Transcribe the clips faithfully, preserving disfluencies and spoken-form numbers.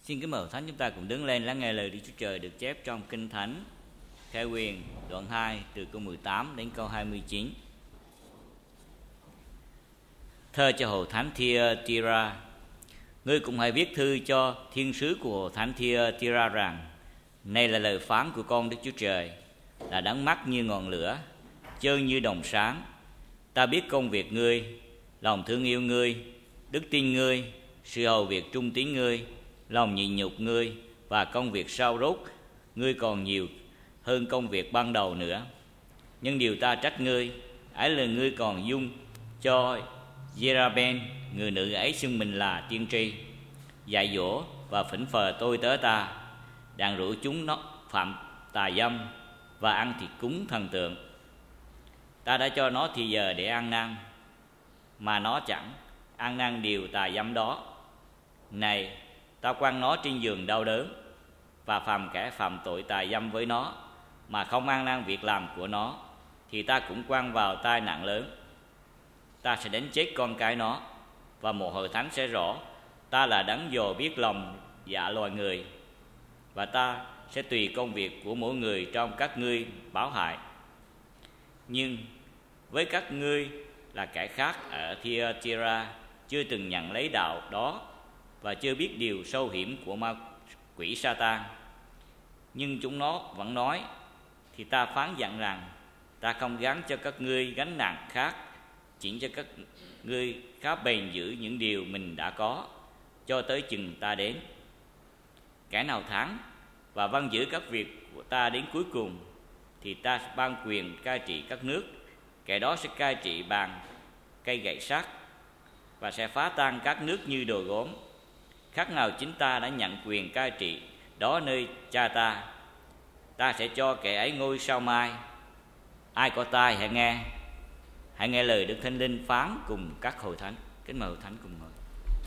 Xin kính mời Hội Thánh chúng ta cùng đứng lên lắng nghe lời Đức Chúa Trời được chép trong Kinh Thánh Khải Huyền đoạn hai từ câu mười tám đến câu hai mươi chín. Thơ cho Hội Thánh Thyatira. Ngươi cũng hãy viết thư cho thiên sứ của Hội Thánh Thyatira rằng: này là lời phán của con Đức Chúa Trời, là đắng mắt như ngọn lửa, chơn như đồng sáng. Ta biết công việc ngươi, lòng thương yêu ngươi, đức tin ngươi, sự hầu việc trung tín ngươi, lòng nhịn nhục ngươi, và công việc sau rốt ngươi còn nhiều hơn công việc ban đầu nữa. Nhưng điều ta trách ngươi ấy là ngươi còn dung cho Jezabel, người nữ ấy xưng mình là tiên tri, dạy dỗ và phỉnh phờ tôi tớ ta, đàn rủa chúng nó phạm tà dâm và ăn thịt cúng thần tượng. Ta đã cho nó thì giờ để ăn năn, mà nó chẳng ăn năn điều tà dâm đó. Này, ta quăng nó trên giường đau đớn, và phàm kẻ phạm tội tà dâm với nó mà không ăn năn việc làm của nó, thì ta cũng quăng vào tai nạn lớn. Ta sẽ đánh chết con cái nó, và một hội thánh sẽ rõ ta là đấng dò biết lòng dạ loài người, và ta sẽ tùy công việc của mỗi người trong các ngươi báo hại. Nhưng với các ngươi là kẻ khác ở Thyatira, chưa từng nhận lấy đạo đó và chưa biết điều sâu hiểm của ma quỷ Sa-tan, nhưng chúng nó vẫn nói, thì ta phán dặn rằng: ta không gán cho các ngươi gánh nặng khác, chỉ cho các ngươi khá bền giữ những điều mình đã có, cho tới chừng ta đến. Kẻ nào thắng và vâng giữ các việc của ta đến cuối cùng, thì ta sẽ ban quyền cai trị các nước. Kẻ đó sẽ cai trị bằng cây gậy sắt, và sẽ phá tan các nước như đồ gốm. Khác nào chính ta đã nhận quyền cai trị đó nơi cha ta. Ta sẽ cho kẻ ấy ngôi sao mai. Ai có tai hãy nghe, hãy nghe lời Đức Thánh Linh phán cùng các hội thánh. Kính mời hội thánh cùng ngồi.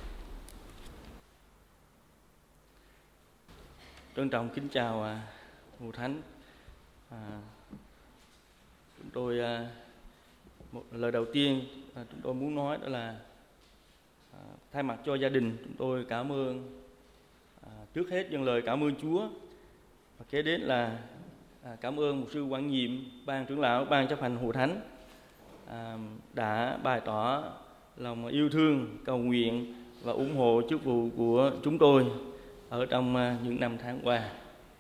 Trân trọng kính chào à, hội thánh. À, chúng tôi à, một lời đầu tiên à, chúng tôi muốn nói đó là à, thay mặt cho gia đình chúng tôi cảm ơn, à, trước hết dâng lời cảm ơn Chúa, và kế đến là à, cảm ơn mục sư Quang Nhiệm, ban trưởng lão, ban chấp hành hội thánh à, đã bày tỏ lòng yêu thương, cầu nguyện và ủng hộ chức vụ của chúng tôi ở trong à, những năm tháng qua.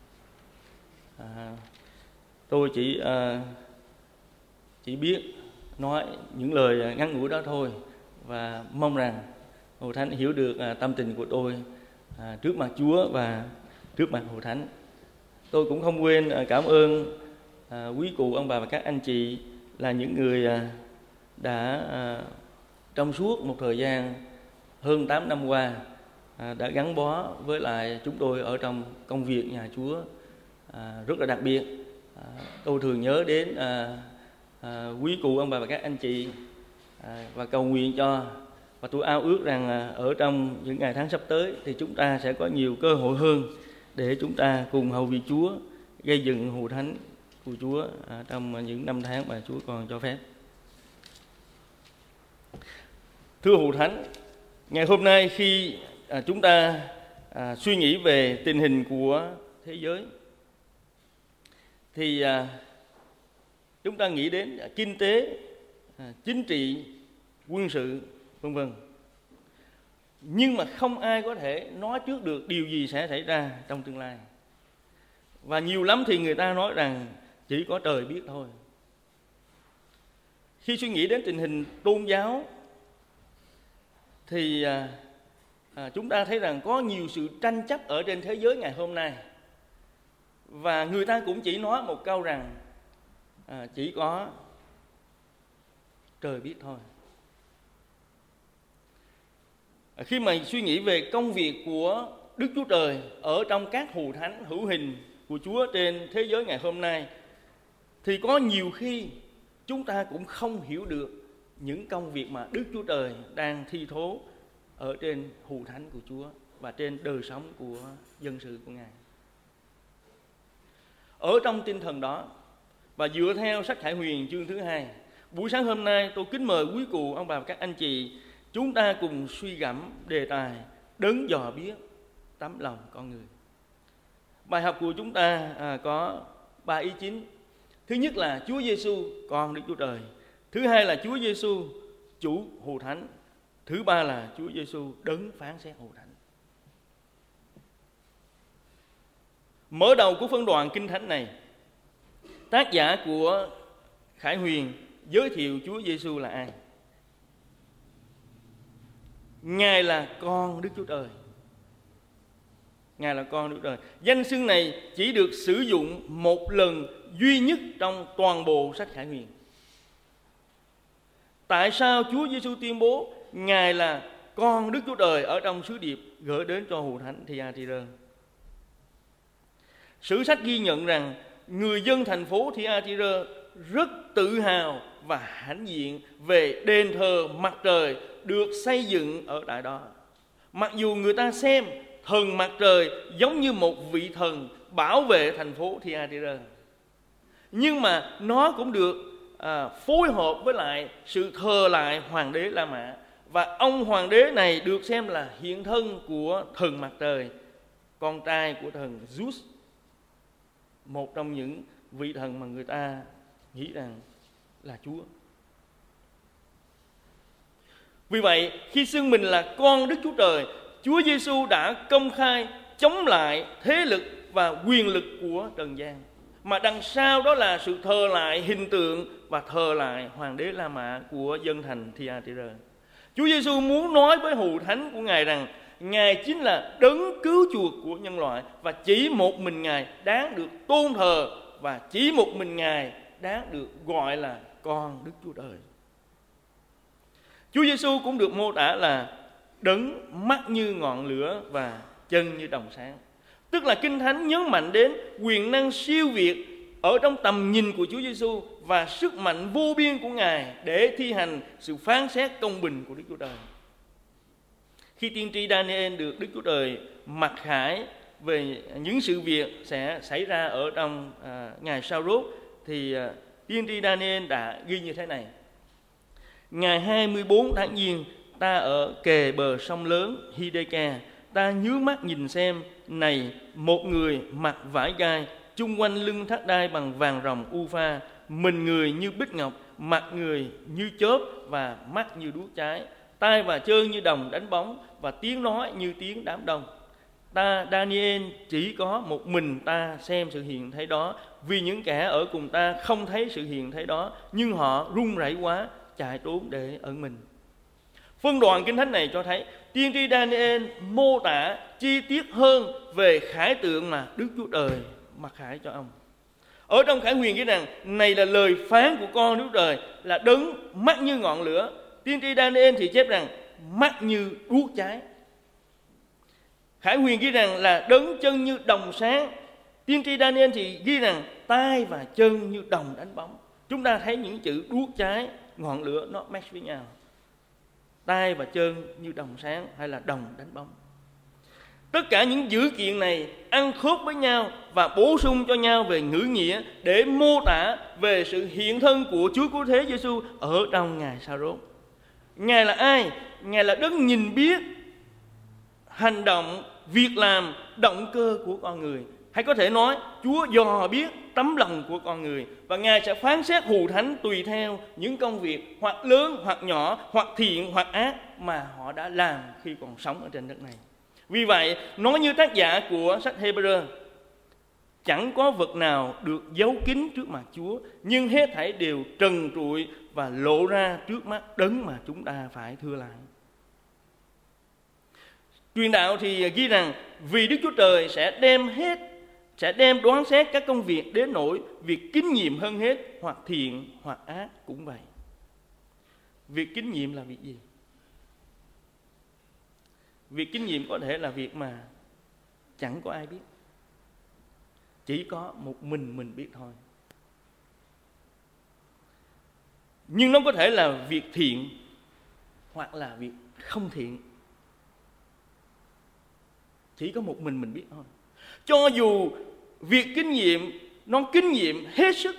À, tôi chỉ à, chỉ biết nói những lời ngắn ngủi đó thôi, và mong rằng hội thánh hiểu được à, tâm tình của tôi à, trước mặt Chúa và trước mặt hội thánh. Tôi cũng không quên à, cảm ơn à, quý cụ, ông bà và các anh chị là những người à, đã à, trong suốt một thời gian hơn tám năm qua à, đã gắn bó với lại chúng tôi ở trong công việc nhà Chúa à, rất là đặc biệt. À, tôi thường nhớ đến à, à, quý cụ, ông bà và các anh chị à, và cầu nguyện cho, và tôi ao ước rằng à, ở trong những ngày tháng sắp tới thì chúng ta sẽ có nhiều cơ hội hơn để chúng ta cùng hầu việc Chúa, gây dựng hội thánh của Chúa à, trong những năm tháng mà Chúa còn cho phép. Thưa hội thánh, ngày hôm nay khi à, chúng ta à, suy nghĩ về tình hình của thế giới, thì à, chúng ta nghĩ đến à, kinh tế, à, chính trị, quân sự, vân vân. Nhưng mà không ai có thể nói trước được điều gì sẽ xảy ra trong tương lai. Và nhiều lắm thì người ta nói rằng chỉ có trời biết thôi. Khi suy nghĩ đến tình hình tôn giáo thì à, à, chúng ta thấy rằng có nhiều sự tranh chấp ở trên thế giới ngày hôm nay. Và người ta cũng chỉ nói một câu rằng à, chỉ có trời biết thôi. À, khi mà suy nghĩ về công việc của Đức Chúa Trời ở trong các hội thánh hữu hình của Chúa trên thế giới ngày hôm nay, thì có nhiều khi chúng ta cũng không hiểu được những công việc mà Đức Chúa Trời đang thi thố ở trên hội thánh của Chúa và trên đời sống của dân sự của Ngài. Ở trong tinh thần đó và dựa theo sách Khải Huyền chương thứ hai, buổi sáng hôm nay tôi kính mời quý cụ, ông bà và các anh chị, chúng ta cùng suy gẫm đề tài đấng dò biết tấm lòng con người. Bài học của chúng ta à, có ba ý chính. Thứ nhất là Chúa Giêsu con Đức Chúa Trời. Thứ hai là Chúa Giêsu chủ Hội Thánh. Thứ ba là Chúa Giêsu đấng phán xét Hội Thánh. Mở đầu của phân đoạn Kinh Thánh này, tác giả của Khải Huyền giới thiệu Chúa Giêsu là ai. Ngài là con Đức Chúa Trời. Ngài là con Đức Chúa Trời. Danh xưng này chỉ được sử dụng một lần duy nhất trong toàn bộ sách Khải Huyền. Tại sao Chúa Giêsu tuyên bố Ngài là con Đức Chúa Trời ở trong sứ điệp gửi đến cho Hội Thánh Thyatira? Sử sách ghi nhận rằng người dân thành phố Thyatira rất tự hào và hãnh diện về đền thờ mặt trời được xây dựng ở tại đó. Mặc dù người ta xem thần mặt trời giống như một vị thần bảo vệ thành phố Thyatira, nhưng mà nó cũng được à, phối hợp với lại sự thờ lại hoàng đế La Mã. Và ông hoàng đế này được xem là hiện thân của thần mặt trời, con trai của thần Zeus, một trong những vị thần mà người ta nghĩ rằng là Chúa. Vì vậy, khi xưng mình là con Đức Chúa Trời, Chúa Giêsu đã công khai chống lại thế lực và quyền lực của trần gian, mà đằng sau đó là sự thờ lại hình tượng và thờ lại hoàng đế La Mã của dân thành Thyatira. Chúa Giêsu muốn nói với Hội Thánh của Ngài rằng Ngài chính là đấng cứu chuộc của nhân loại, và chỉ một mình Ngài đáng được tôn thờ, và chỉ một mình Ngài đáng được gọi là con Đức Chúa Trời. Chúa Giêsu cũng được mô tả là đấng mắt như ngọn lửa và chân như đồng sáng. Tức là Kinh Thánh nhấn mạnh đến quyền năng siêu việt ở trong tầm nhìn của Chúa Giêsu và sức mạnh vô biên của Ngài để thi hành sự phán xét công bình của Đức Chúa Trời. Khi tiên tri Daniel được Đức Chúa Trời mặc khải về những sự việc sẽ xảy ra ở trong à, ngày sau rốt, thì à, tiên tri Daniel đã ghi như thế này: ngày hai mươi bốn tháng Giêng, ta ở kề bờ sông lớn Hideka, ta nhướng mắt nhìn xem, này một người mặc vải gai, chung quanh lưng thắt đai bằng vàng ròng Ufa, mình người như bích ngọc, mặt người như chớp và mắt như đuốc cháy, tai và chân như đồng đánh bóng, và tiếng nói như tiếng đám đông. Ta Daniel chỉ có một mình ta xem sự hiện thấy đó, vì những kẻ ở cùng ta không thấy sự hiện thấy đó, nhưng họ run rẩy quá, chạy trốn để ẩn mình. Phân đoạn Kinh Thánh này cho thấy tiên tri Daniel mô tả chi tiết hơn về khải tượng mà Đức Chúa Trời mặc khải cho ông. Ở trong Khải Huyền ghi rằng này là lời phán của con Đức Chúa Trời, là đấng mắt như ngọn lửa. Tiên tri Daniel thì chép rằng mắt như đuốc cháy. Khải Huyền ghi rằng là đấng chân như đồng sáng. Tiên tri Daniel thì ghi rằng tai và chân như đồng đánh bóng. Chúng ta thấy những chữ đuốc cháy, ngọn lửa nó match với nhau. Tai và chân như đồng sáng hay là đồng đánh bóng. Tất cả những dữ kiện này ăn khớp với nhau và bổ sung cho nhau về ngữ nghĩa để mô tả về sự hiện thân của Chúa Cứu Thế Giêsu ở trong ngày sa rốt. Ngài là ai? Ngài là đấng nhìn biết hành động, việc làm, động cơ của con người. Hay có thể nói Chúa dò biết tấm lòng của con người, và Ngài sẽ phán xét Hội Thánh tùy theo những công việc hoặc lớn hoặc nhỏ, hoặc thiện hoặc ác mà họ đã làm khi còn sống ở trên đất này. Vì vậy, nói như tác giả của sách Hebrew, chẳng có vật nào được giấu kín trước mặt Chúa, nhưng hết thảy đều trần trụi và lộ ra trước mắt đấng mà chúng ta phải thưa lại. Truyền đạo thì ghi rằng vì Đức Chúa Trời sẽ đem hết, sẽ đem đoán xét các công việc đến nỗi việc kính nhiệm hơn hết, hoặc thiện hoặc ác cũng vậy. Việc kính nhiệm là việc gì? Việc kính nhiệm có thể là việc mà chẳng có ai biết, chỉ có một mình mình biết thôi. Nhưng nó có thể là việc thiện hoặc là việc không thiện, chỉ có một mình mình biết thôi. Cho dù việc kinh nghiệm nó kinh nghiệm hết sức,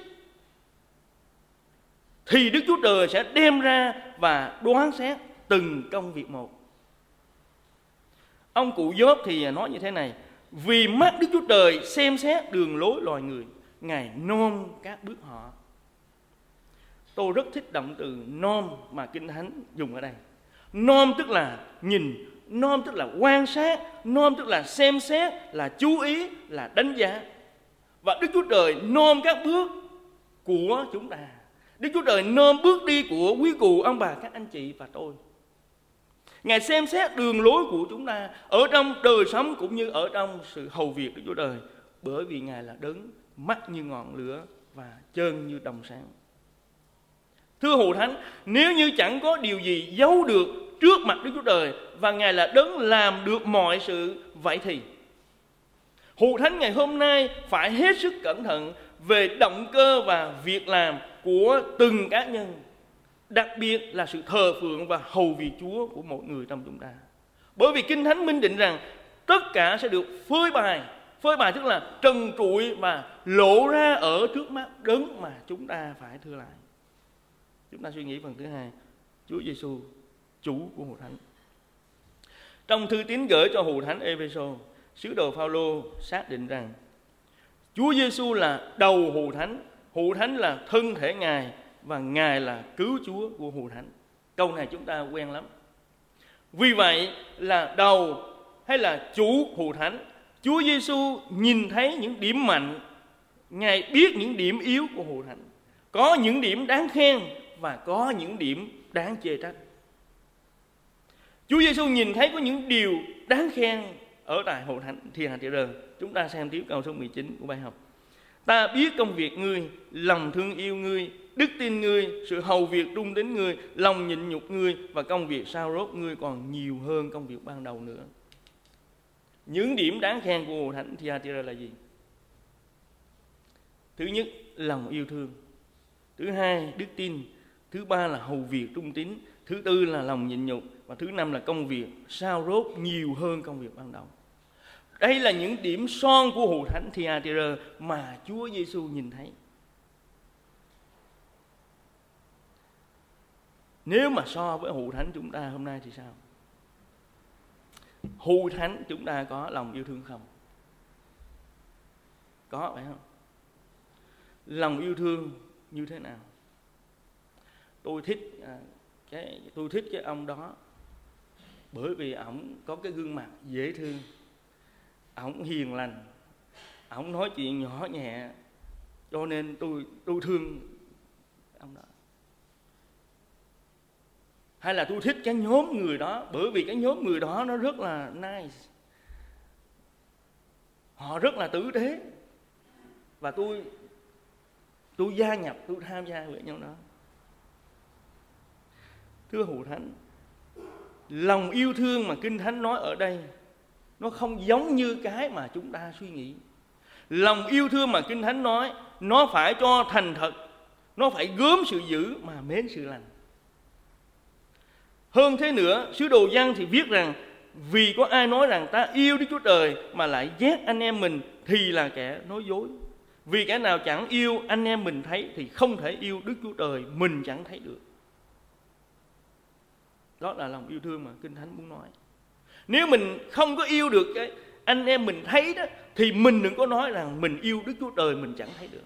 thì Đức Chúa Trời sẽ đem ra và đoán xét từng công việc một. Ông cụ Gióp thì nói như thế này: vì mắt Đức Chúa Trời xem xét đường lối loài người, Ngài nom các bước họ. Tôi rất thích động từ nom mà Kinh Thánh dùng ở đây. Nom tức là nhìn, nom tức là quan sát, nom tức là xem xét, là chú ý, là đánh giá. Và Đức Chúa Trời nom các bước của chúng ta. Đức Chúa Trời nom bước đi của quý cụ, ông bà, các anh chị và tôi. Ngài xem xét đường lối của chúng ta ở trong đời sống cũng như ở trong sự hầu việc Đức Chúa Trời, bởi vì Ngài là đấng mắt như ngọn lửa và chân như đồng sáng. Thưa hầu thánh, nếu như chẳng có điều gì giấu được trước mặt Đức Chúa Trời và Ngài là đấng làm được mọi sự, vậy thì hầu thánh ngày hôm nay phải hết sức cẩn thận về động cơ và việc làm của từng cá nhân, đặc biệt là sự thờ phượng và hầu việc Chúa của mỗi người trong chúng ta. Bởi vì Kinh Thánh minh định rằng tất cả sẽ được phơi bày. Phơi bày tức là trần trụi và lộ ra ở trước mắt đấng mà chúng ta phải thưa lại. Chúng ta suy nghĩ phần thứ hai, Chúa Giêsu, chủ của hầu thánh. Trong thư tín gửi cho hầu thánh Ê-phê-sô, sứ đồ Phao-lô xác định rằng Chúa Giêsu là đầu hầu thánh, hầu thánh là thân thể Ngài và Ngài là cứu Chúa của hầu thánh. Câu này chúng ta quen lắm. Vì vậy là đầu hay là chủ hầu thánh, Chúa Giêsu nhìn thấy những điểm mạnh, Ngài biết những điểm yếu của hầu thánh. Có những điểm đáng khen và có những điểm đáng chê trách. Chúa Giêsu nhìn thấy có những điều đáng khen ở tại hầu thánh Thiên Hà Thị Rờ. Chúng ta xem tiếp câu số mười chín của bài học. Ta biết công việc ngươi, lòng thương yêu ngươi, đức tin ngươi, sự hầu việc trung tín ngươi, lòng nhịn nhục ngươi và công việc sao rốt ngươi còn nhiều hơn công việc ban đầu nữa. Những điểm đáng khen của hầu thánh Thiên Hà Thị Rờ là gì? Thứ nhất, lòng yêu thương. Thứ hai, đức tin. Thứ ba là hầu việc trung tín. Thứ tư là lòng nhịn nhục. Và thứ năm là công việc sao rốt nhiều hơn công việc ban đầu. Đây là những điểm son của hầu thánh Thyatira mà Chúa Giêsu nhìn thấy. Nếu mà so với hầu thánh chúng ta hôm nay thì sao? Hầu thánh chúng ta có lòng yêu thương không? Có phải không? Lòng yêu thương như thế nào? Tôi thích à, cái tôi thích cái ông đó bởi vì ổng có cái gương mặt dễ thương, ổng hiền lành, ổng nói chuyện nhỏ nhẹ, cho nên tôi tôi thương ông đó. Hay là tôi thích cái nhóm người đó bởi vì cái nhóm người đó nó rất là nice, họ rất là tử tế, và tôi tôi gia nhập, tôi tham gia với nhau đó. Thưa hầu thánh, lòng yêu thương mà Kinh Thánh nói ở đây nó không giống như cái mà chúng ta suy nghĩ. Lòng yêu thương mà Kinh Thánh nói nó phải cho thành thật, nó phải gớm sự dữ mà mến sự lành. Hơn thế nữa, sứ đồ Giăng thì viết rằng vì có ai nói rằng ta yêu Đức Chúa Trời mà lại ghét anh em mình thì là kẻ nói dối. Vì kẻ nào chẳng yêu anh em mình thấy thì không thể yêu Đức Chúa Trời mình chẳng thấy được. Đó là lòng yêu thương mà Kinh Thánh muốn nói. Nếu mình không có yêu được cái anh em mình thấy đó, thì mình đừng có nói rằng mình yêu Đức Chúa Trời mình chẳng thấy được.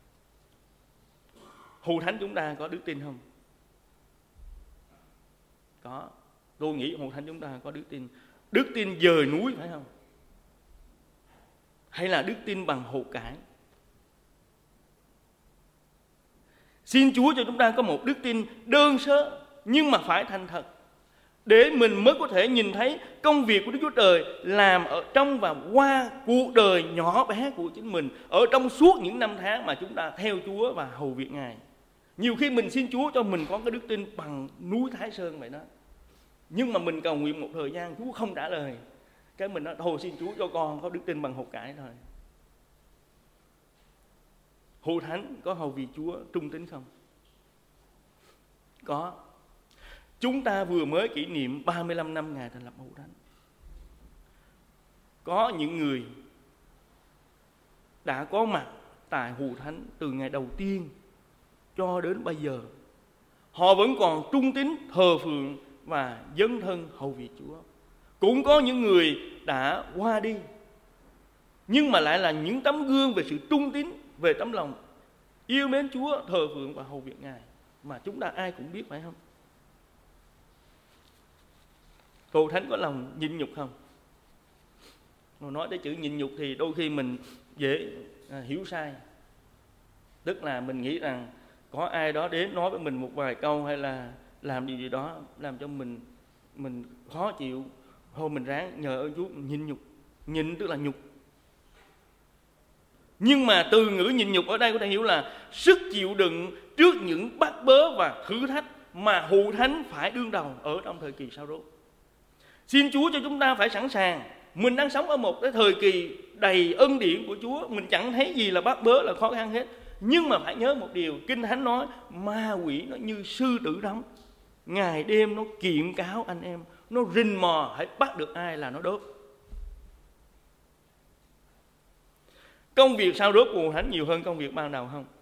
Hầu thánh chúng ta có đức tin không? Có. Tôi nghĩ hầu thánh chúng ta có đức tin. Đức tin dời núi phải không? Hay là đức tin bằng hột cải? Xin Chúa cho chúng ta có một đức tin đơn sơ nhưng mà phải thành thật, để mình mới có thể nhìn thấy công việc của Đức Chúa Trời làm ở trong và qua cuộc đời nhỏ bé của chính mình, ở trong suốt những năm tháng mà chúng ta theo Chúa và hầu việc Ngài. Nhiều khi mình xin Chúa cho mình có cái đức tin bằng núi Thái Sơn vậy đó, nhưng mà mình cầu nguyện một thời gian Chúa không trả lời, cái mình nói thôi xin Chúa cho con có đức tin bằng hột cải thôi. Hầu thánh có hầu việc Chúa trung tín không? Có. Chúng ta vừa mới kỷ niệm ba mươi lăm năm ngày thành lập hầu thánh. Có những người đã có mặt tại hầu thánh từ ngày đầu tiên cho đến bây giờ. Họ vẫn còn trung tín thờ phượng và dấn thân hầu việc Chúa. cũng có những người đã qua đi, nhưng mà lại là những tấm gương về sự trung tín, về tấm lòng yêu mến Chúa, thờ phượng và hầu việc Ngài mà chúng ta ai cũng biết, phải không? Hồ Thánh có lòng nhịn nhục không? Nói tới chữ nhịn nhục thì đôi khi mình dễ à, hiểu sai. Tức là mình nghĩ rằng có ai đó đến nói với mình một vài câu hay là làm điều gì đó làm cho mình mình khó chịu, thôi mình ráng nhờ ơn Chúa nhịn nhục. Nhịn tức là nhục. Nhưng mà từ ngữ nhịn nhục ở đây có thể hiểu là sức chịu đựng trước những bắt bớ và thử thách mà hữu thánh phải đương đầu ở trong thời kỳ sau rốt. Xin Chúa cho chúng ta phải sẵn sàng. Mình đang sống ở một cái thời kỳ đầy ân điển của Chúa, mình chẳng thấy gì là bắt bớ là khó khăn hết. Nhưng mà phải nhớ một điều, Kinh Thánh nói ma quỷ nó như sư tử đóng, ngày đêm nó kiện cáo anh em, nó rình mò hãy bắt được ai là nó đốt. Công việc sau rốt của Thánh nhiều hơn công việc ban đầu không?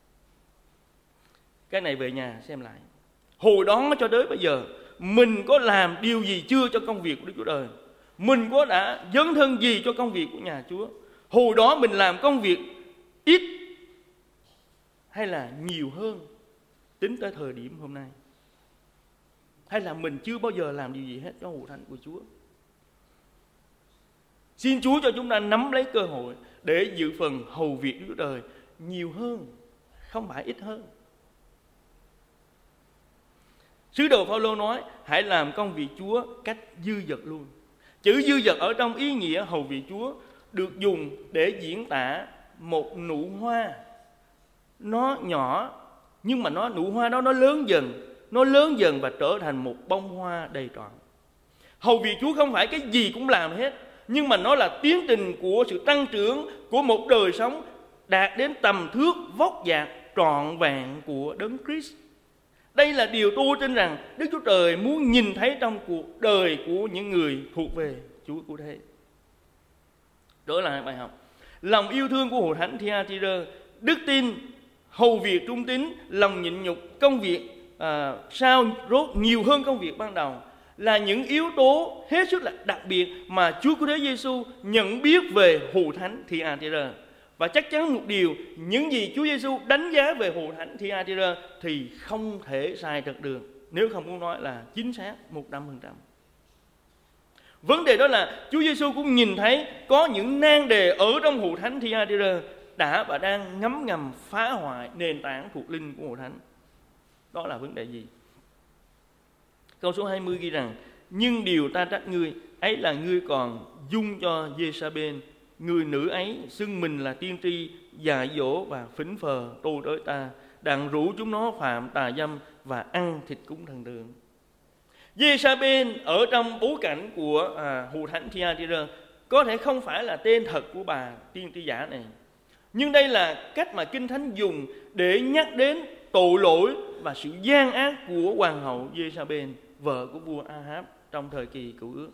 Cái này về nhà xem lại. Hồi đó cho tới bây giờ mình có làm điều gì chưa cho công việc của Đức Chúa Trời? Mình có đã dấn thân gì cho công việc của nhà Chúa? Hồi đó mình làm công việc ít hay là nhiều hơn tính tới thời điểm hôm nay? Hay là mình chưa bao giờ làm điều gì hết cho hội thánh của Chúa? Xin Chúa cho chúng ta nắm lấy cơ hội để dự phần hầu việc Đức Chúa Trời nhiều hơn, không phải ít hơn. Sứ đồ Phaolô nói hãy làm công việc Chúa cách dư dật luôn. Chữ dư dật ở trong ý nghĩa hầu việc Chúa được dùng để diễn tả một nụ hoa. Nó nhỏ nhưng mà nó nụ hoa đó nó lớn dần, nó lớn dần và trở thành một bông hoa đầy trọn. Hầu việc Chúa không phải cái gì cũng làm hết, nhưng mà nó là tiến trình của sự tăng trưởng của một đời sống đạt đến tầm thước vóc dạc trọn vẹn của Đấng Christ. Đây là điều tôi tin rằng Đức Chúa Trời muốn nhìn thấy trong cuộc đời của những người thuộc về Chúa của thế. Trở lại bài học. Lòng yêu thương của hội thánh Thyatira, đức tin, hầu việc trung tín, lòng nhịn nhục, công việc à, sao rốt nhiều hơn công việc ban đầu là những yếu tố hết sức là đặc biệt mà Chúa Cứu Thế Giêsu nhận biết về hội thánh Thyatira. Và chắc chắn một điều, những gì Chúa Giêsu đánh giá về hội thánh Thyatira thì không thể sai trật được, nếu không muốn nói là chính xác một trăm phần trăm. Vấn đề đó là Chúa Giêsu cũng nhìn thấy có những nan đề ở trong hội thánh Thyatira đã và đang ngấm ngầm phá hoại nền tảng thuộc linh của hội thánh. Đó là vấn đề gì? Câu số hai mươi ghi rằng: nhưng điều ta trách ngươi ấy là ngươi còn dung cho Giê-sa-bên, người nữ ấy xưng mình là tiên tri, dạy dỗ và phỉnh phờ tôi tới ta, đặng rủ chúng nó phạm tà dâm và ăn thịt cúng thần tượng. Giê-sa-bên ở trong bối cảnh của à, hội thánh Thyatira có thể không phải là tên thật của bà tiên tri giả này, nhưng đây là cách mà Kinh Thánh dùng để nhắc đến tội lỗi và sự gian ác của hoàng hậu Giê-sa-bên, vợ của vua A-háp trong thời kỳ Cựu Ước.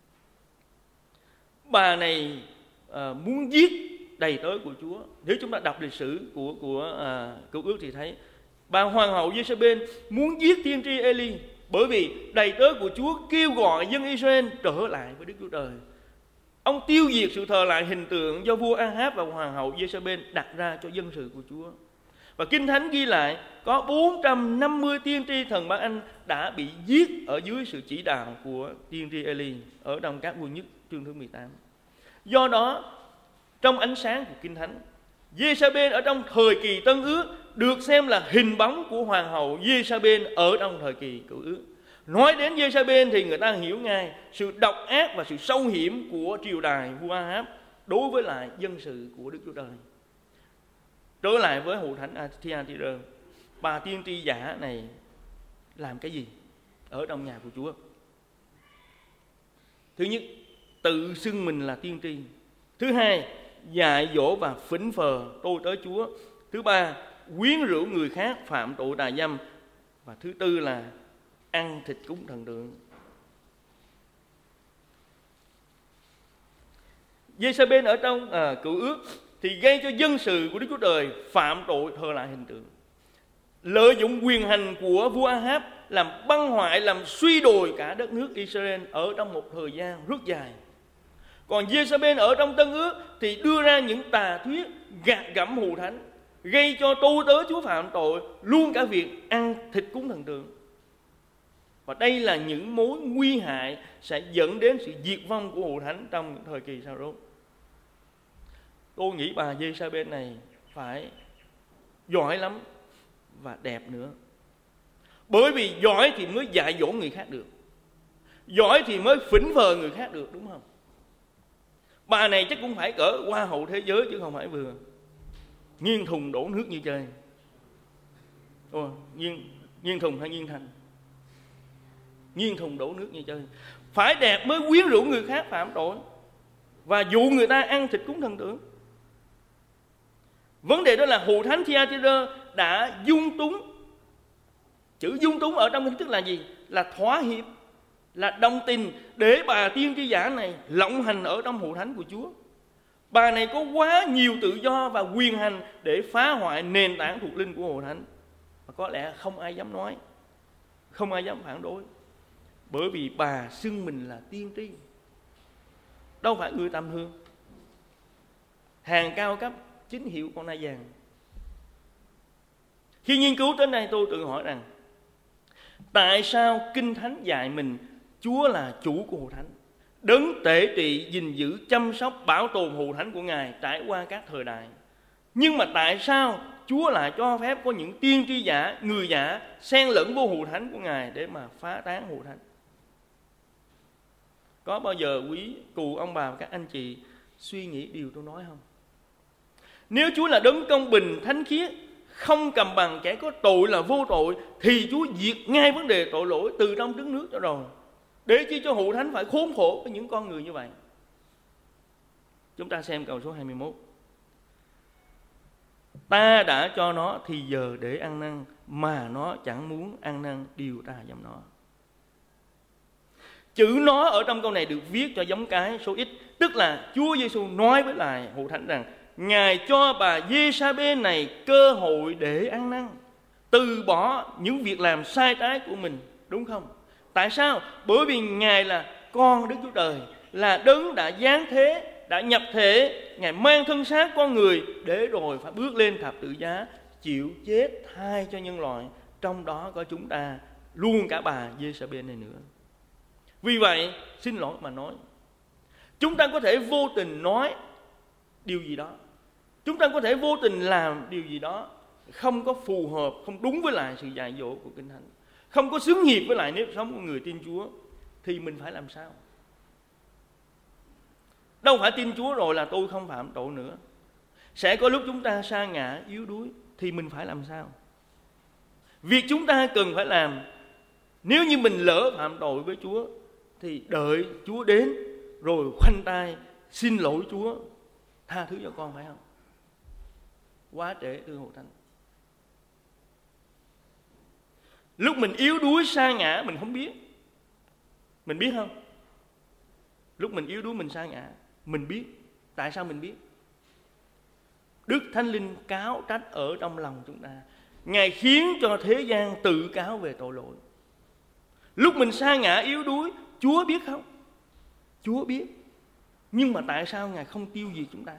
Bà này à, muốn giết đầy tớ của Chúa. Nếu chúng ta đọc lịch sử của của à, Cựu Ước thì thấy bà hoàng hậu Giê-sa-bên muốn giết tiên tri Ê-li, bởi vì đầy tớ của Chúa kêu gọi dân Israel trở lại với Đức Chúa Trời. Ông tiêu diệt sự thờ lại hình tượng do vua A-háp và hoàng hậu Giê-sa-bên đặt ra cho dân sự của Chúa. Và Kinh Thánh ghi lại có bốn trăm năm mươi tiên tri thần Ba Anh đã bị giết ở dưới sự chỉ đạo của tiên tri Ê-li ở trong Các Vua Nhất chương thứ mười tám. Do đó, trong ánh sáng của Kinh Thánh, Giê-sa-bên ở trong thời kỳ Tân Ước được xem là hình bóng của hoàng hậu Giê-sa-bên ở trong thời kỳ Cựu Ước. Nói đến Giê-sa-bên thì người ta hiểu ngay sự độc ác và sự sâu hiểm của triều đài vua A-háp đối với lại dân sự của Đức Chúa Trời. Trở lại với hội thánh Thyatira, bà tiên tri giả này làm cái gì ở trong nhà của Chúa? Thứ nhất, tự xưng mình là tiên tri. Thứ hai, dạy dỗ và phỉnh phờ tôi tới Chúa. Thứ ba, quyến rũ người khác phạm tội tà dâm. Và thứ tư là ăn thịt cúng thần tượng. Giê-sa-bên ở trong à, Cựu Ước thì gây cho dân sự của Đức Chúa Trời phạm tội thờ lại hình tượng, lợi dụng quyền hành của vua A-háp làm băng hoại, làm suy đồi cả đất nước Israel ở trong một thời gian rất dài. Còn Giê-sa-bên ở trong Tân Ước thì đưa ra những tà thuyết gạt gẫm hầu thánh, gây cho tu tớ Chúa phạm tội, luôn cả việc ăn thịt cúng thần tượng. Và đây là những mối nguy hại sẽ dẫn đến sự diệt vong của hầu thánh trong những thời kỳ sau đó. Tôi nghĩ bà Giê-sa-bên này phải giỏi lắm và đẹp nữa. Bởi vì giỏi thì mới dạy dỗ người khác được, giỏi thì mới phỉnh phờ người khác được, đúng không? Bà này chắc cũng phải cỡ hoa hậu thế giới chứ không phải vừa nghiêng thùng đổ nước như chơi. Ồ, nghiêng, nghiêng thùng hay nghiêng thành? Nghiêng thùng đổ nước như chơi. Phải đẹp mới quyến rũ người khác phạm tội và dụ người ta ăn thịt cúng thần tượng. Vấn đề đó là hầu thánh Thyatira đã dung túng. Chữ dung túng ở trong hình thức là gì? Là thỏa hiệp, là đồng tình để bà tiên tri giả này lộng hành ở trong hầu thánh của Chúa. Bà này có quá nhiều tự do và quyền hành để phá hoại nền tảng thuộc linh của hầu thánh. Và có lẽ không ai dám nói, không ai dám phản đối. Bởi vì bà xưng mình là tiên tri, đâu phải người tầm thường, hàng cao cấp, chính hiệu con nai vàng. Khi nghiên cứu tới đây tôi tự hỏi rằng, tại sao Kinh Thánh dạy mình Chúa là chủ của hầu thánh, đấng tể trị, gìn giữ, chăm sóc, bảo tồn hầu thánh của Ngài trải qua các thời đại? Nhưng mà tại sao Chúa lại cho phép có những tiên tri giả, người giả xen lẫn vô hầu thánh của Ngài để mà phá tán hầu thánh? Có bao giờ quý cụ ông bà và các anh chị suy nghĩ điều tôi nói không? Nếu Chúa là đấng công bình, thánh khiết, không cầm bằng kẻ có tội là vô tội, thì Chúa diệt ngay vấn đề tội lỗi từ trong trứng nước cho rồi. Để chi cho hậu thánh phải khốn khổ với những con người như vậy? Chúng ta xem câu số hai mươi mốt. Ta đã cho nó thì giờ để ăn năn, mà nó chẳng muốn ăn năn điều ta giam nó. Chữ nó ở trong câu này được viết cho giống cái số ít, tức là Chúa Giêsu nói với lại hậu thánh rằng Ngài cho bà Giê-sa-bên này cơ hội để ăn năn, từ bỏ những việc làm sai trái của mình, đúng không? Tại sao? Bởi vì Ngài là con Đức Chúa Trời, là đấng đã giáng thế, đã nhập thể, Ngài mang thân xác con người để rồi phải bước lên thập tự giá, chịu chết thay cho nhân loại, trong đó có chúng ta, luôn cả bà Giê-sa-bên này nữa. Vì vậy, xin lỗi mà nói, chúng ta có thể vô tình nói điều gì đó, chúng ta có thể vô tình làm điều gì đó không có phù hợp, không đúng với lại sự dạy dỗ của Kinh Thánh, không có xứng hiệp với lại nếp sống của người tin Chúa, thì mình phải làm sao? Đâu phải tin Chúa rồi là tôi không phạm tội nữa. Sẽ có lúc chúng ta sa ngã, yếu đuối, thì mình phải làm sao? Việc chúng ta cần phải làm, nếu như mình lỡ phạm tội với Chúa, thì đợi Chúa đến rồi khoanh tay xin lỗi Chúa, tha thứ cho con, phải không? Quá trễ thưa hậu thánh. Lúc mình yếu đuối sa ngã mình không biết, mình biết không? Lúc mình yếu đuối mình sa ngã mình biết. Tại sao mình biết? Đức Thánh Linh cáo trách ở trong lòng chúng ta, Ngài khiến cho thế gian tự cáo về tội lỗi. Lúc mình sa ngã yếu đuối, Chúa biết không? Chúa biết. Nhưng mà tại sao Ngài không tiêu diệt chúng ta?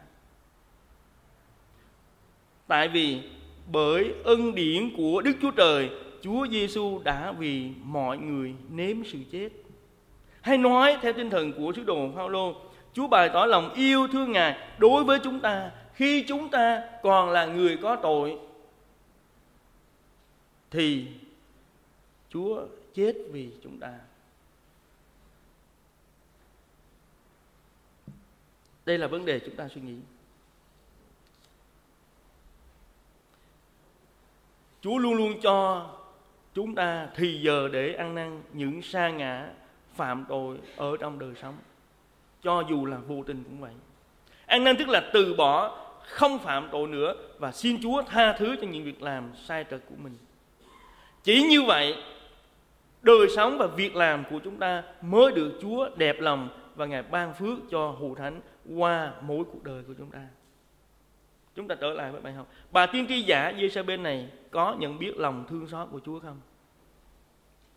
Tại vì bởi ân điển của Đức Chúa Trời, Chúa Giêsu đã vì mọi người nếm sự chết. Hay nói theo tinh thần của sứ đồ Phaolô, Chúa bày tỏ lòng yêu thương Ngài đối với chúng ta khi chúng ta còn là người có tội, thì Chúa chết vì chúng ta. Đây là vấn đề chúng ta suy nghĩ. Chúa luôn luôn cho chúng ta thì giờ để ăn năn những sa ngã, phạm tội ở trong đời sống, cho dù là vô tình cũng vậy. Ăn năn tức là từ bỏ, không phạm tội nữa và xin Chúa tha thứ cho những việc làm sai trật của mình. Chỉ như vậy, đời sống và việc làm của chúng ta mới được Chúa đẹp lòng và Ngài ban phước cho hầu thánh qua mỗi cuộc đời của chúng ta. Chúng ta trở lại với bài học. Bà tiên tri giả Giê-sa-bên này có nhận biết lòng thương xót của Chúa không?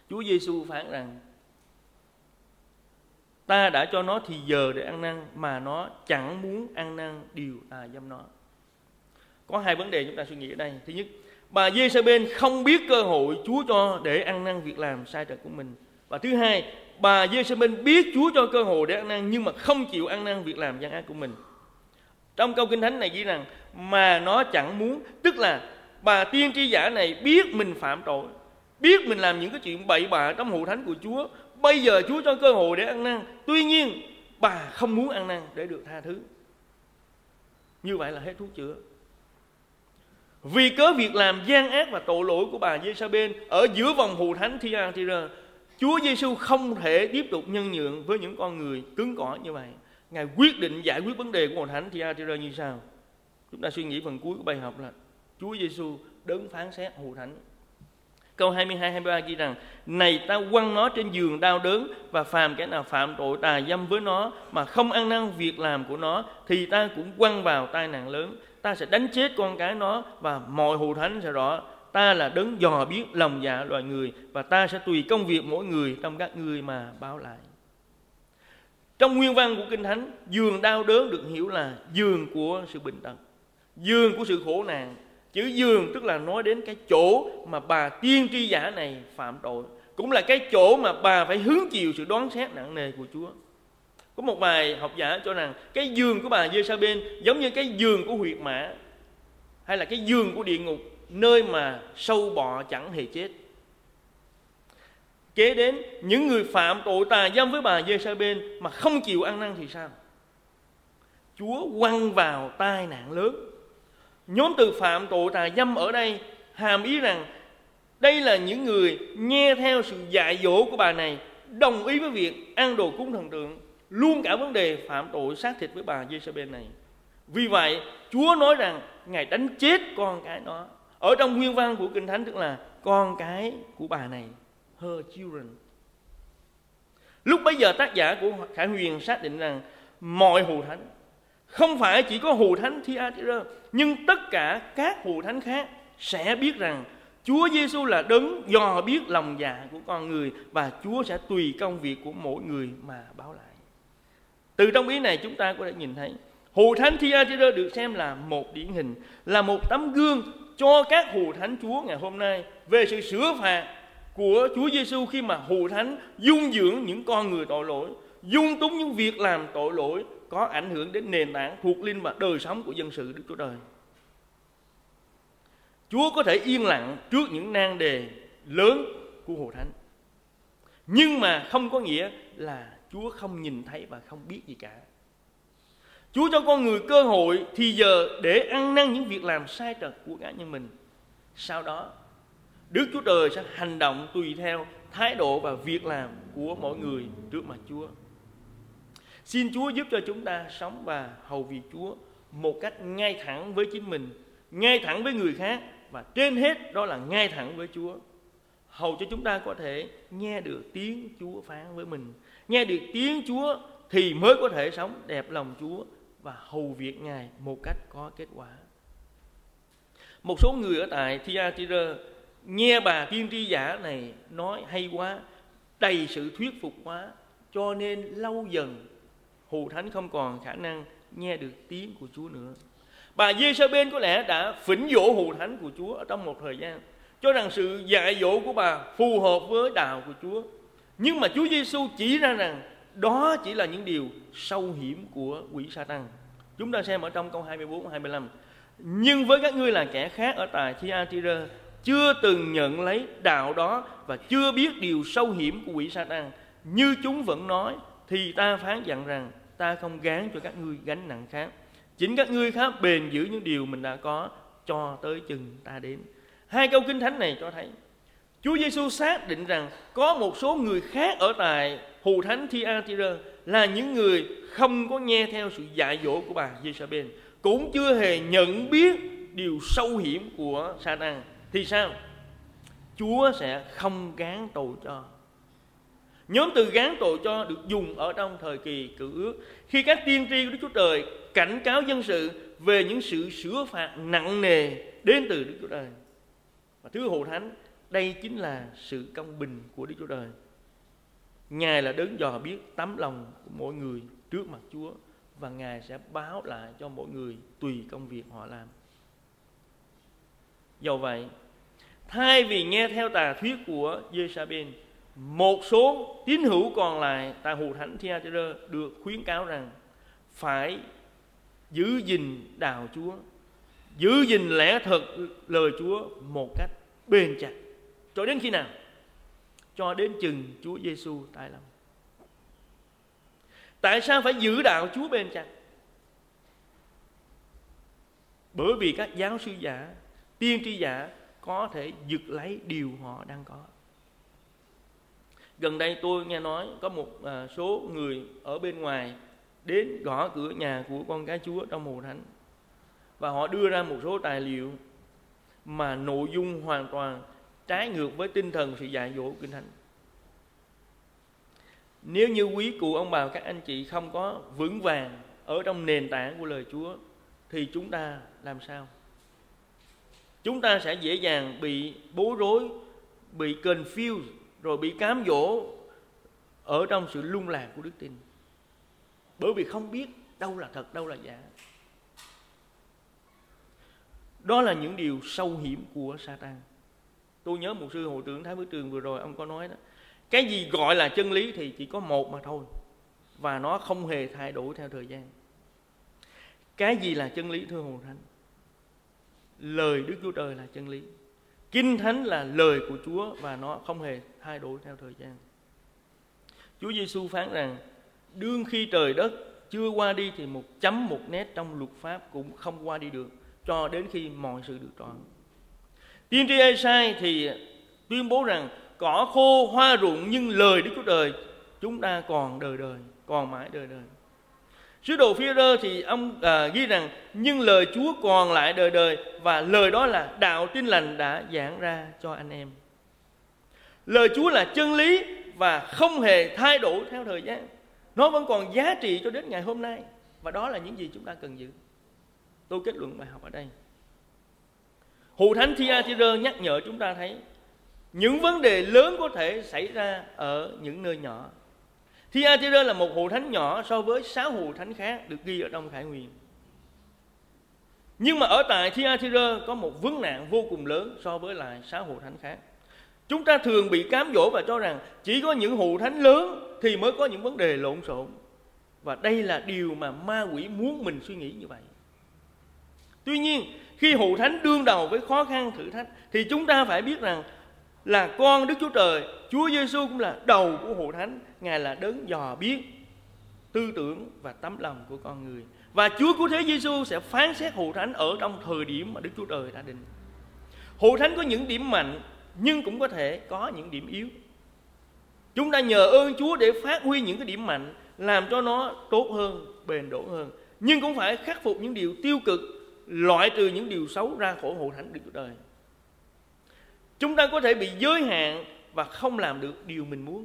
Chúa Giêsu phán rằng ta đã cho nó thì giờ để ăn năn, mà nó chẳng muốn ăn năn điều ta dâm nó. Có hai vấn đề chúng ta suy nghĩ ở đây. Thứ nhất, bà Giê-sa-bên không biết cơ hội Chúa cho để ăn năn việc làm sai trật của mình. Và thứ hai, bà Giê-sa-bên biết Chúa cho cơ hội để ăn năn, nhưng mà không chịu ăn năn việc làm gian ác của mình. Trong câu Kinh Thánh này ghi rằng mà nó chẳng muốn, tức là bà tiên tri giả này biết mình phạm tội, biết mình làm những cái chuyện bậy bạ trong hội thánh của Chúa. Bây giờ Chúa cho cơ hội để ăn năn, tuy nhiên bà không muốn ăn năn để được tha thứ. Như vậy là hết thuốc chữa. Vì cớ việc làm gian ác và tội lỗi của bà Giê-sa-bên ở giữa vòng hội thánh Thi-a-ti-ra, Chúa Giêsu không thể tiếp tục nhân nhượng với những con người cứng cỏi như vậy. Ngài quyết định giải quyết vấn đề của hội thánh Thi-a-ti-ra như sau. Chúng ta suy nghĩ phần cuối của bài học là Chúa Giêsu đấng phán xét hội thánh. Câu hai mươi hai hai mươi ba ghi rằng: này ta quăng nó trên giường đau đớn, và phàm kẻ nào phạm tội tà dâm với nó mà không ăn năn việc làm của nó, thì ta cũng quăng vào tai nạn lớn. Ta sẽ đánh chết con cái nó, và mọi hội thánh sẽ rõ ta là đấng dò biết lòng dạ loài người, và ta sẽ tùy công việc mỗi người trong các ngươi mà báo lại. Trong nguyên văn của Kinh Thánh, giường đau đớn được hiểu là giường của sự bệnh tật, giường của sự khổ nạn. Chữ giường tức là nói đến cái chỗ mà bà tiên tri giả này phạm tội, cũng là cái chỗ mà bà phải hứng chịu sự đoán xét nặng nề của Chúa. Có một vài học giả cho rằng cái giường của bà Giê-sa-bên giống như cái giường của huyệt mã, hay là cái giường của địa ngục, nơi mà sâu bọ chẳng hề chết. Kế đến, những người phạm tội tà dâm với bà Giê-sa-bên mà không chịu ăn năn thì sao? Chúa quăng vào tai nạn lớn. Nhóm từ phạm tội tà dâm ở đây hàm ý rằng đây là những người nghe theo sự dạy dỗ của bà này, đồng ý với việc ăn đồ cúng thần tượng, luôn cả vấn đề phạm tội xác thịt với bà Giê-sa-bên này. Vì vậy, Chúa nói rằng Ngài đánh chết con cái nó. Ở trong nguyên văn của Kinh Thánh tức là con cái của bà này, her children. Lúc bấy giờ tác giả của Khải Huyền xác định rằng mọi hội thánh, không phải chỉ có hội thánh Thi-a-ti-ra, nhưng tất cả các hội thánh khác sẽ biết rằng Chúa Giêsu là đấng dò biết lòng dạ của con người, và Chúa sẽ tùy công việc của mỗi người mà báo lại. Từ trong ý này chúng ta có thể nhìn thấy hội thánh Thi-a-ti-ra được xem là một điển hình, là một tấm gương cho các hội thánh Chúa ngày hôm nay về sự sửa phạt của Chúa Giêsu khi mà hội thánh dung dưỡng những con người tội lỗi, dung túng những việc làm tội lỗi có ảnh hưởng đến nền tảng thuộc linh và đời sống của dân sự Đức Chúa Trời. Chúa có thể yên lặng trước những nan đề lớn của hội thánh, nhưng mà không có nghĩa là Chúa không nhìn thấy và không biết gì cả. Chúa cho con người cơ hội thì giờ để ăn năn những việc làm sai trật của cá nhân mình. Sau đó, Đức Chúa Trời sẽ hành động tùy theo thái độ và việc làm của mỗi người trước mặt Chúa. Xin Chúa giúp cho chúng ta sống và hầu việc Chúa một cách ngay thẳng với chính mình, ngay thẳng với người khác, và trên hết đó là ngay thẳng với Chúa. Hầu cho chúng ta có thể nghe được tiếng Chúa phán với mình, nghe được tiếng Chúa thì mới có thể sống đẹp lòng Chúa và hầu việc Ngài một cách có kết quả. Một số người ở tại Thi-a-ti-ra nghe bà tiên tri giả này nói hay quá, đầy sự thuyết phục quá, cho nên lâu dần hội thánh không còn khả năng nghe được tiếng của Chúa nữa. Bà Giê-sa-bên có lẽ đã phỉnh dỗ hội thánh của Chúa ở trong một thời gian, cho rằng sự dạy dỗ của bà phù hợp với đạo của Chúa. Nhưng mà Chúa Giêsu chỉ ra rằng đó chỉ là những điều sâu hiểm của quỷ Sa-tan. Chúng ta xem ở trong câu hai mươi bốn hai mươi lăm. Nhưng với các ngươi là kẻ khác ở tại Thi-a-ti-ra, chưa từng nhận lấy đạo đó và chưa biết điều sâu hiểm của quỷ Sa-tan, như chúng vẫn nói, thì ta phán dặn rằng ta không gán cho các ngươi gánh nặng khác. Chính các ngươi khác bền giữ những điều mình đã có cho tới chừng ta đến. Hai câu Kinh Thánh này cho thấy Chúa Giêsu xác định rằng có một số người khác ở tại hội thánh Thi-a-ti-ra là những người không có nghe theo sự dạy dỗ của bà Giê-sa-bên, cũng chưa hề nhận biết điều sâu hiểm của Sa-tan. Thì sao? Chúa sẽ không gán tội cho. Nhóm từ gán tội cho được dùng ở trong thời kỳ Cựu Ước, khi các tiên tri của Đức Chúa Trời cảnh cáo dân sự về những sự sửa phạt nặng nề đến từ Đức Chúa Trời. Và thưa hội thánh, Đây chính là sự công bình của Đức Chúa Trời. Ngài là đấng dò biết tấm lòng của mỗi người trước mặt Chúa, và Ngài sẽ báo lại cho mỗi người tùy công việc họ làm. Do vậy, thay vì nghe theo tà thuyết của Jezabel, một số tín hữu còn lại tại hội thánh Thyatira được khuyến cáo rằng phải giữ gìn đạo Chúa, giữ gìn lẽ thật lời Chúa một cách bền chặt. Cho đến khi nào? Cho đến chừng Chúa Giêsu tái lâm. Tại sao phải giữ đạo Chúa bền chặt? Bởi vì các giáo sư giả, tiên tri giả có thể giật lấy điều họ đang có. Gần đây tôi nghe nói có một số người ở bên ngoài đến gõ cửa nhà của con cái Chúa trong hội thánh, và họ đưa ra một số tài liệu mà nội dung hoàn toàn trái ngược với tinh thần sự dạy dỗ của Kinh Thánh. Nếu như quý cụ ông bà các anh chị không có vững vàng ở trong nền tảng của lời Chúa thì chúng ta làm sao? Chúng ta sẽ dễ dàng bị bối rối, bị confused, rồi bị cám dỗ ở trong sự lung lạc của đức tin, bởi vì không biết đâu là thật, đâu là giả. Đó là những điều sâu hiểm của Satan. Tôi nhớ một sư hội trưởng Thái Phước Trường vừa rồi, ông có nói đó, cái gì gọi là chân lý thì chỉ có một mà thôi, và nó không hề thay đổi theo thời gian. Cái gì là chân lý thưa hội thánh? Lời Đức Chúa Trời là chân lý. Kinh Thánh là lời của Chúa và nó không hề thay đổi theo thời gian. Chúa Giêsu phán rằng đương khi trời đất chưa qua đi thì một chấm một nét trong luật pháp cũng không qua đi được, cho đến khi mọi sự được trọn. Tiên tri Ê-sai thì tuyên bố rằng cỏ khô hoa rụng, nhưng lời Đức Chúa Trời chúng ta còn đời đời, còn mãi đời đời. Sứ đồ Phi-e-rơ thì ông à, ghi rằng nhưng lời Chúa còn lại đời đời, và lời đó là đạo tin lành đã giảng ra cho anh em. Lời Chúa là chân lý và không hề thay đổi theo thời gian. Nó vẫn còn giá trị cho đến ngày hôm nay, và đó là những gì chúng ta cần giữ. Tôi kết luận bài học ở đây. Hội thánh Thyatira nhắc nhở chúng ta thấy những vấn đề lớn có thể xảy ra ở những nơi nhỏ. Thyatira là một hội thánh nhỏ so với sáu hội thánh khác được ghi ở trong Khải Huyền. Nhưng mà ở tại Thyatira có một vấn nạn vô cùng lớn so với lại sáu hội thánh khác. Chúng ta thường bị cám dỗ và cho rằng chỉ có những hội thánh lớn thì mới có những vấn đề lộn xộn. Và đây là điều mà ma quỷ muốn mình suy nghĩ như vậy. Tuy nhiên, khi hội thánh đương đầu với khó khăn thử thách thì chúng ta phải biết rằng là con Đức Chúa Trời, Chúa Giêsu cũng là đầu của hội thánh. Ngài là đấng dò biết tư tưởng và tấm lòng của con người. Và Chúa Cứu Thế Giêsu sẽ phán xét hội thánh ở trong thời điểm mà Đức Chúa Trời đã định. Hội thánh có những điểm mạnh nhưng cũng có thể có những điểm yếu. Chúng ta nhờ ơn Chúa để phát huy những cái điểm mạnh, làm cho nó tốt hơn, bền đổ hơn. Nhưng cũng phải khắc phục những điều tiêu cực, loại trừ những điều xấu ra khỏi hội thánh Đức Chúa Trời. Chúng ta có thể bị giới hạn và không làm được điều mình muốn.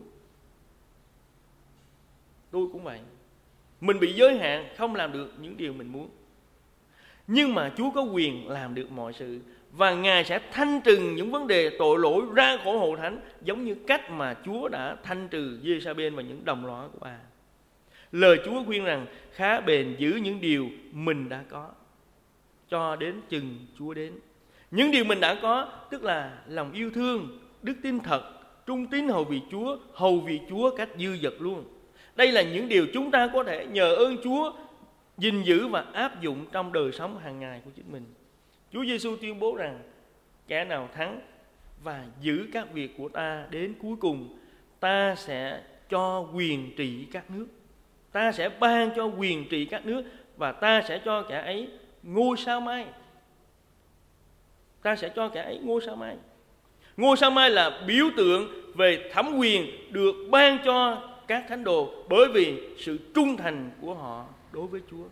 Tôi cũng vậy. Mình bị giới hạn, không làm được những điều mình muốn. Nhưng mà Chúa có quyền làm được mọi sự, và Ngài sẽ thanh trừng những vấn đề tội lỗi ra khỏi hội thánh, giống như cách mà Chúa đã thanh trừ Jezabel và những đồng lõa của bà. Lời Chúa khuyên rằng khá bền giữ những điều mình đã có, cho đến chừng Chúa đến. Những điều mình đã có tức là lòng yêu thương, đức tin thật, trung tín hầu vì Chúa, hầu vì Chúa cách dư dật luôn. Đây là những điều chúng ta có thể nhờ ơn Chúa gìn giữ và áp dụng trong đời sống hàng ngày của chính mình. Chúa Giêsu tuyên bố rằng kẻ nào thắng và giữ các việc của ta đến cuối cùng, ta sẽ cho quyền trị các nước. Ta sẽ ban cho quyền trị các nước, và ta sẽ cho kẻ ấy ngôi sao mai. Ta sẽ cho kẻ ấy ngôi sao mai. Ngôi sao mai là biểu tượng về thẩm quyền được ban cho các thánh đồ bởi vì sự trung thành của họ đối với Chúa.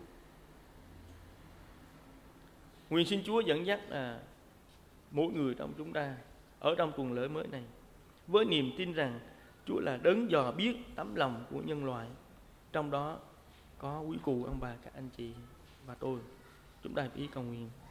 Nguyện xin Chúa dẫn dắt à, mỗi người trong chúng ta ở trong tuần lễ mới này với niềm tin rằng Chúa là đấng dò biết tấm lòng của nhân loại, trong đó có quý cụ ông bà các anh chị và tôi. Chúng ta ý cầu nguyện.